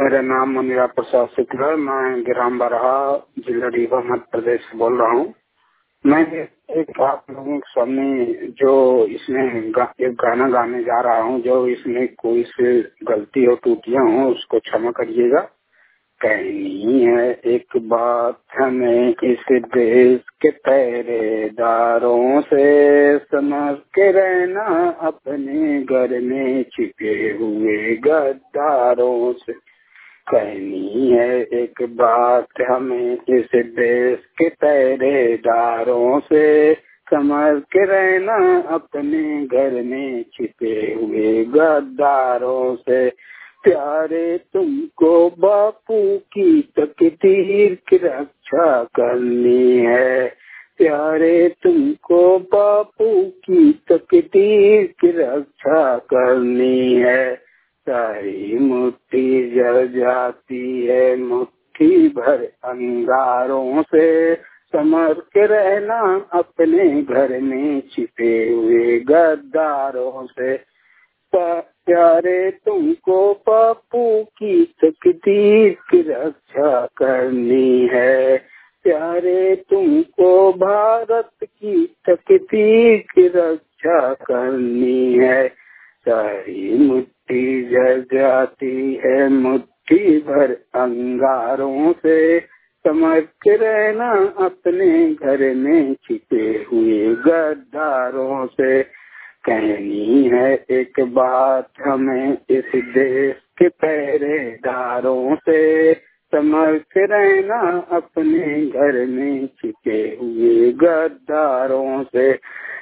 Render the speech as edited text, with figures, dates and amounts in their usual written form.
मेरा नाम मुनिया प्रसाद शुक्ला है। मैं ग्राम बरहा, जिला रीवा, मध्य प्रदेश से बोल रहा हूँ। मैं एक आप लोगों के सामने जो इसमें एक गाना गाने जा रहा हूँ, जो इसमें कोई से गलती हो, त्रुटियां हो, उसको क्षमा करिएगा। कहनी है एक बात हमें इस देश के पहरेदारों से, समझ के रहना अपने घर में छिपे हुए गद्दारों से। कहनी है एक बात हमें इस देश के पहरेदारों से, समझ के रहना अपने घर में छिपे हुए गद्दारों से। प्यारे तुमको बापू की तकदीर की रक्षा करनी है, प्यारे तुमको बापू की तकदीर की रक्षा करनी है। सारी मुट्ठी जल जाती है मुट्ठी भर अंगारों से, समझ के रहना अपने घर में छिपे हुए गद्दारों से। प्यारे तुमको बापू की तकदीर की रक्षा करनी है, प्यारे तुमको भारत की तकदीर की रक्षा करनी है। सारी मुट्ठी जल जाती है मुट्ठी भर अंगारों से, समझ के रहना अपने घर में छिपे हुए गद्दारों से। कहनी है एक बात हमें इस देश के पहरेदारों से, समझ के रहना अपने घर में छिपे हुए गद्दारों से।